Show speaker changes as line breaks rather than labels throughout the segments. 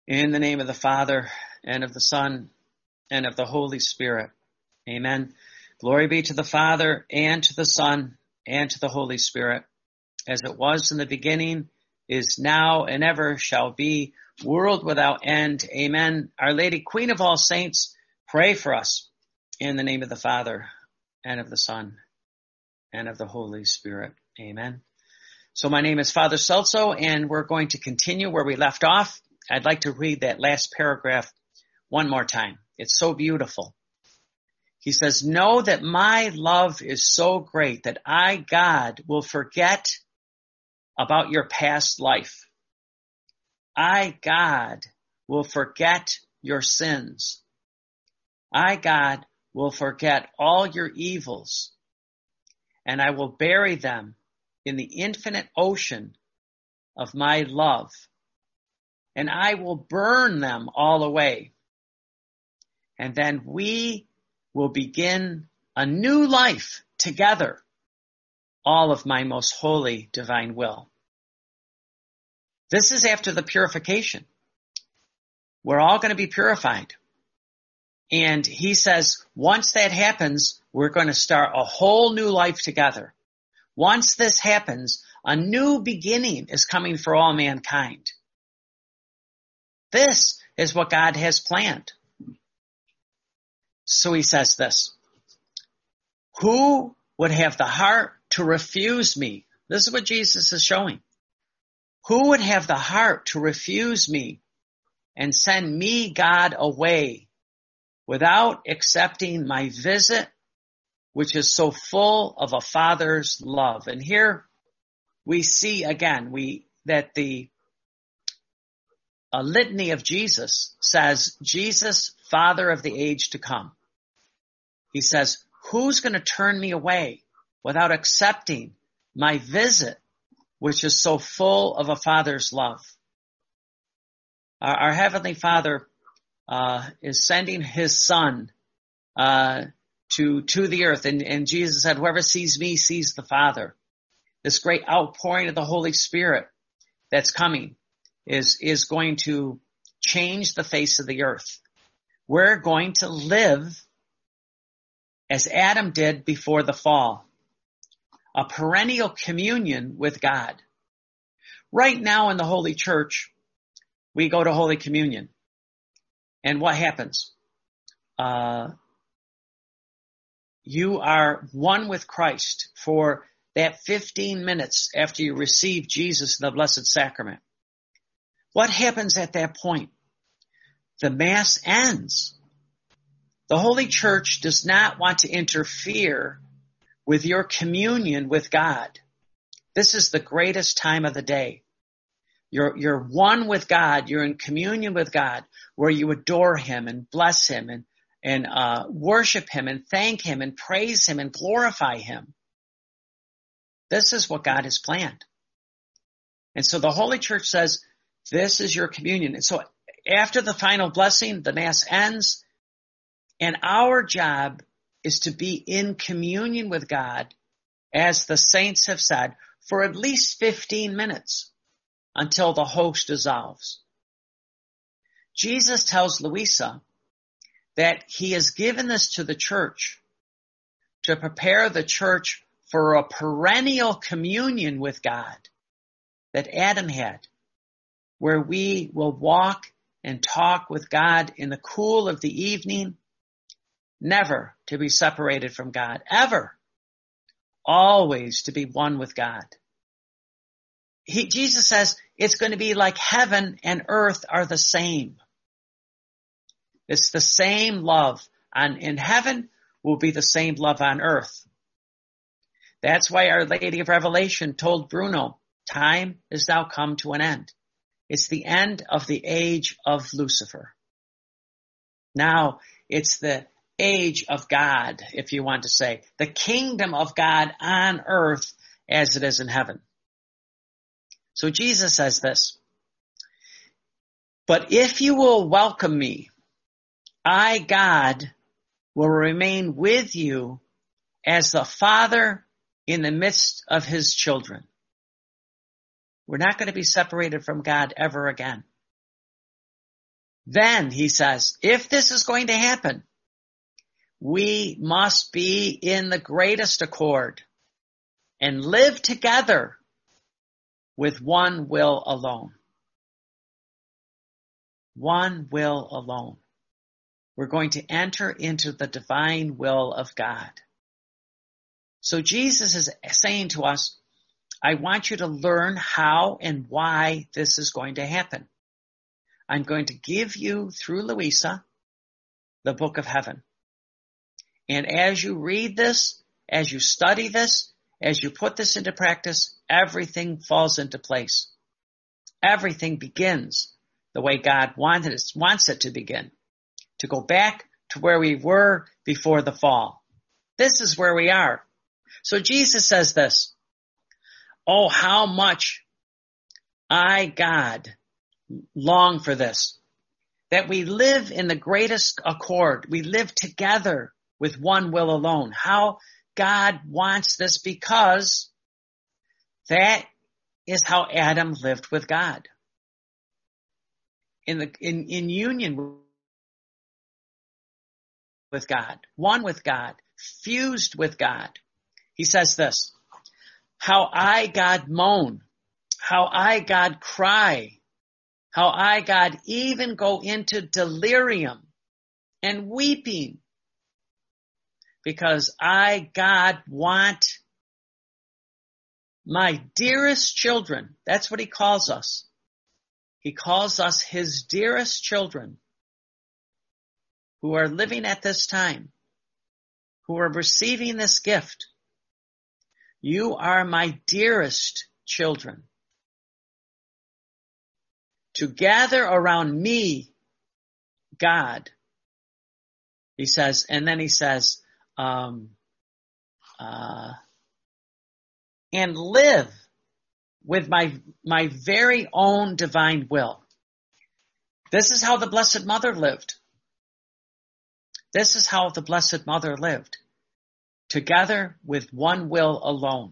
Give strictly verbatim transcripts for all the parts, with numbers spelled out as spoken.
In the name of the Father, and of the Son, and of the Holy Spirit. Amen. Glory be to the Father, and to the Son, and to the Holy Spirit, as it was in the beginning, is now, and ever shall be, world without end. Amen. Our Lady, Queen of all saints, pray for us. In the name of the Father, and of the Son, and of the Holy Spirit. Amen. So my name is Father Celso, and we're going to continue where we left off. I'd like to read that last paragraph one more time. It's so beautiful. He says, know that my love is so great that I, God, will forget about your past life. I, God, will forget your sins. I, God, will forget all your evils, and I will bury them in the infinite ocean of my love. And I will burn them all away. And then we will begin a new life together, all of my most holy divine will. This is after the purification. We're all going to be purified. And he says, once that happens, we're going to start a whole new life together. Once this happens, a new beginning is coming for all mankind. This is what God has planned. So he says this, who would have the heart to refuse me? This is what Jesus is showing. Who would have the heart to refuse me and send me, God, away without accepting my visit, which is so full of a father's love? And here we see again, we, that the A litany of Jesus says, Jesus, Father of the age to come. He says, who's going to turn me away without accepting my visit, which is so full of a Father's love? Our, our Heavenly Father uh, is sending His Son uh, to to the earth. And, and Jesus said, whoever sees me sees the Father. This great outpouring of the Holy Spirit that's coming is, is going to change the face of the earth. We're going to live as Adam did before the fall, a perennial communion with God. Right now in the Holy Church, we go to Holy Communion. And what happens? Uh, you are one with Christ for that fifteen minutes after you receive Jesus in the Blessed Sacrament. What happens at that point? The Mass ends. The Holy Church does not want to interfere with your communion with God. This is the greatest time of the day. You're, you're one with God. You're in communion with God, where you adore Him and bless Him and, and uh, worship Him and thank Him and praise Him and glorify Him. This is what God has planned. And so the Holy Church says, this is your communion. And so after the final blessing, the Mass ends, and our job is to be in communion with God, as the saints have said, for at least fifteen minutes until the host dissolves. Jesus tells Luisa that He has given this to the church to prepare the church for a perennial communion with God that Adam had, where we will walk and talk with God in the cool of the evening, never to be separated from God, ever, always to be one with God. He, Jesus says it's going to be like heaven and earth are the same. It's the same love on, in heaven will be the same love on earth. That's why Our Lady of Revelation told Bruno, time is now come to an end. It's the end of the age of Lucifer. Now it's the age of God, if you want to say, the kingdom of God on earth as it is in heaven. So Jesus says this, but if you will welcome me, I, God, will remain with you as the Father in the midst of His children. We're not going to be separated from God ever again. Then, he says, if this is going to happen, we must be in the greatest accord and live together with one will alone. One will alone. We're going to enter into the divine will of God. So Jesus is saying to us, I want you to learn how and why this is going to happen. I'm going to give you, through Louisa, the book of heaven. And as you read this, as you study this, as you put this into practice, everything falls into place. Everything begins the way God wanted it, wants it to begin. To go back to where we were before the fall. This is where we are. So Jesus says this, oh, how much I, God, long for this, that we live in the greatest accord. We live together with one will alone. How God wants this, because that is how Adam lived with God. In the in, in union with God, one with God, fused with God. He says this, how I, God, moan, how I, God, cry, how I, God, even go into delirium and weeping, because I, God, want my dearest children. That's what he calls us. He calls us his dearest children who are living at this time, who are receiving this gift. You are my dearest children. To gather around me, God, he says, and then he says, um, uh, and live with my, my very own divine will. This is how the Blessed Mother lived. This is how the Blessed Mother lived. Together with one will alone.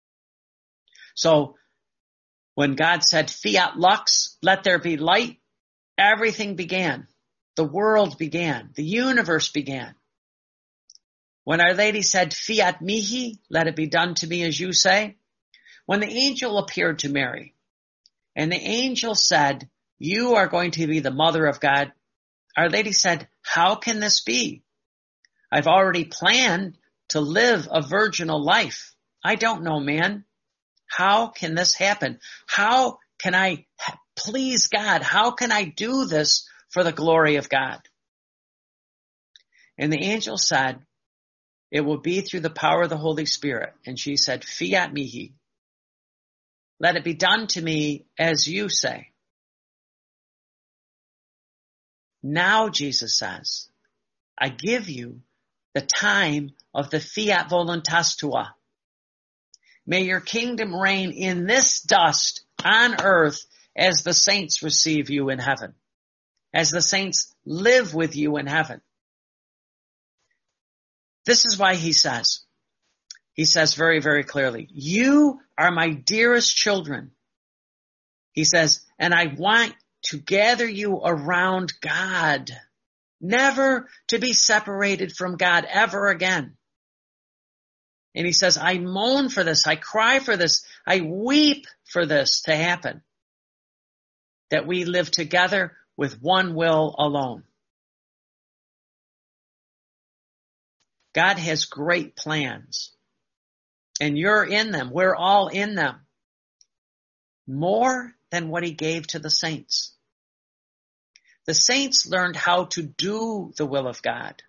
So when God said, fiat lux, let there be light, everything began. The world began. The universe began. When Our Lady said, fiat mihi, let it be done to me as you say. When the angel appeared to Mary, and the angel said, you are going to be the mother of God, Our Lady said, how can this be? I've already planned to live a virginal life. I don't know, man. How can this happen? How can I please God? How can I do this for the glory of God? And the angel said, it will be through the power of the Holy Spirit. And she said, fiat mihi. Let it be done to me as you say. Now, Jesus says, I give you the time of the fiat voluntas tua. May your kingdom reign in this dust on earth as the saints receive you in heaven, as the saints live with you in heaven. This is why he says, he says very, very clearly, you are my dearest children. He says, and I want to gather you around God, never to be separated from God ever again. And he says, I moan for this, I cry for this, I weep for this to happen, that we live together with one will alone. God has great plans, and you're in them. We're all in them. More than what he gave to the saints. The saints learned how to do the will of God.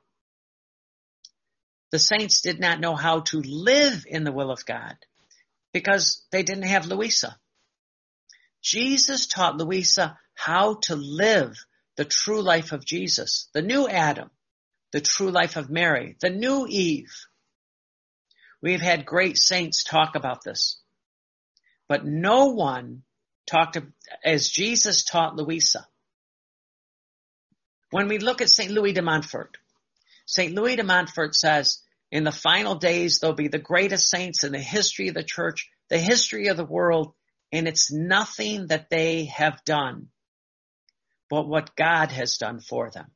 The saints did not know how to live in the will of God because they didn't have Louisa. Jesus taught Louisa how to live the true life of Jesus, the new Adam, the true life of Mary, the new Eve. We've had great saints talk about this, but no one talked as Jesus taught Louisa. When we look at Saint Louis de Montfort, Saint Louis de Montfort says, in the final days, there'll be the greatest saints in the history of the church, the history of the world, and it's nothing that they have done, but what God has done for them.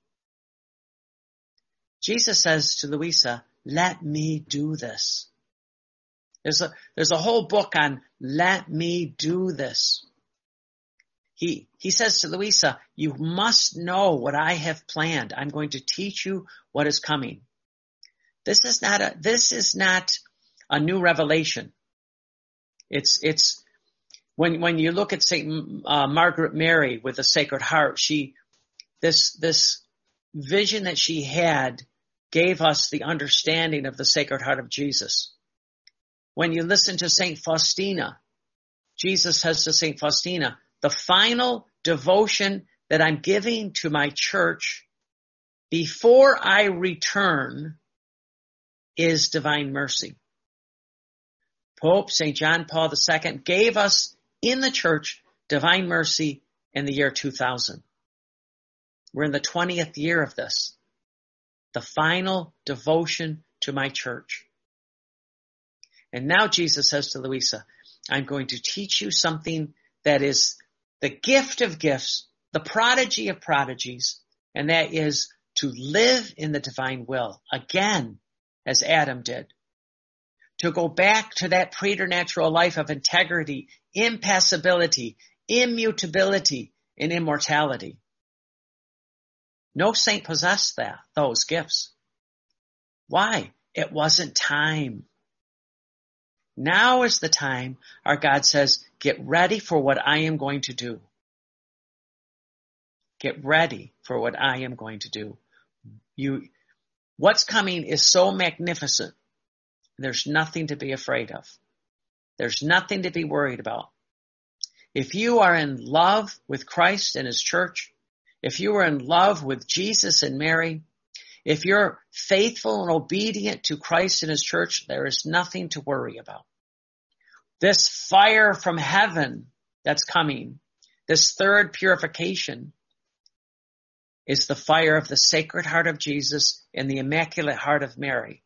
Jesus says to Louisa, let me do this. There's a, there's a whole book on let me do this. He, he says to Louisa, you must know what I have planned. I'm going to teach you what is coming. This is not a, this is not a new revelation. It's, it's, when, when you look at Saint uh, Margaret Mary with the Sacred Heart, she, this, this vision that she had gave us the understanding of the Sacred Heart of Jesus. When you listen to Saint Faustina, Jesus says to Saint Faustina, the final devotion that I'm giving to my church before I return is divine mercy. Pope Saint John Paul the Second gave us in the church divine mercy in the year two thousand. We're in the twentieth year of this. The final devotion to my church. And now Jesus says to Louisa, I'm going to teach you something that is the gift of gifts, the prodigy of prodigies, and that is to live in the divine will, again, as Adam did. To go back to that preternatural life of integrity, impassibility, immutability, and immortality. No saint possessed that, those gifts. Why? It wasn't time. Now is the time, our God says, get ready for what I am going to do. Get ready for what I am going to do. You, what's coming is so magnificent. There's nothing to be afraid of. There's nothing to be worried about. If you are in love with Christ and His church, if you are in love with Jesus and Mary, if you're faithful and obedient to Christ and His church, there is nothing to worry about. This fire from heaven that's coming, this third purification, is the fire of the Sacred Heart of Jesus and the Immaculate Heart of Mary.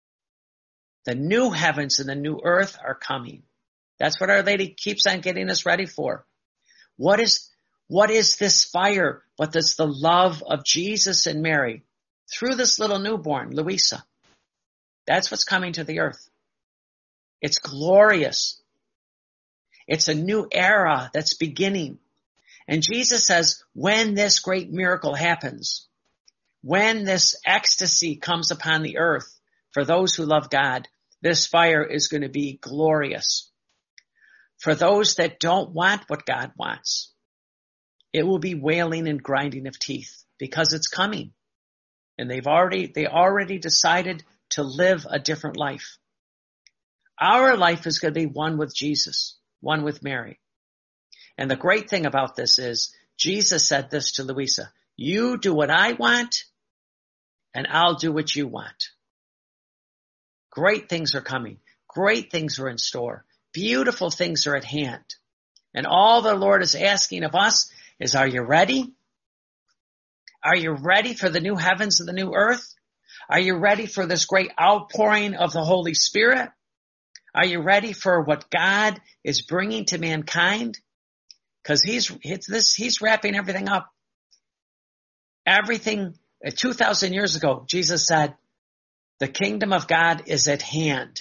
The new heavens and the new earth are coming. That's what Our Lady keeps on getting us ready for. What is, what is this fire but that's the love of Jesus and Mary through this little newborn, Louisa? That's what's coming to the earth. It's glorious. It's a new era that's beginning. And Jesus says, when this great miracle happens, when this ecstasy comes upon the earth for those who love God, this fire is going to be glorious. For those that don't want what God wants, it will be wailing and grinding of teeth because it's coming. And they've already, they already decided to live a different life. Our life is going to be one with Jesus, one with Mary. And the great thing about this is Jesus said this to Louisa, you do what I want and I'll do what you want. Great things are coming. Great things are in store. Beautiful things are at hand. And all the Lord is asking of us is, are you ready? Are you ready for the new heavens and the new earth? Are you ready for this great outpouring of the Holy Spirit? Are you ready for what God is bringing to mankind? Because he's, it's this, he's wrapping everything up. Everything, uh, two thousand years ago, Jesus said, the kingdom of God is at hand.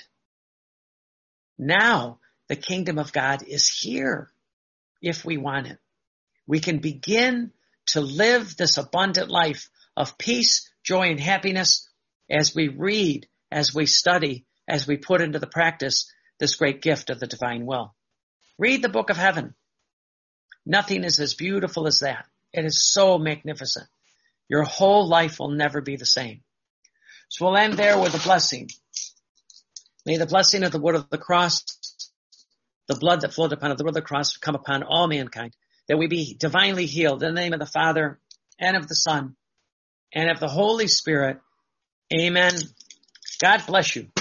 Now, the kingdom of God is here if we want it. We can begin to live this abundant life of peace, joy, and happiness as we read, as we study, as we put into the practice this great gift of the divine will. Read the book of heaven. Nothing is as beautiful as that. It is so magnificent. Your whole life will never be the same. So we'll end there with a blessing. May the blessing of the wood of the cross, the blood that flowed upon it, the wood of the cross, come upon all mankind, that we be divinely healed in the name of the Father and of the Son and of the Holy Spirit. Amen. God bless you.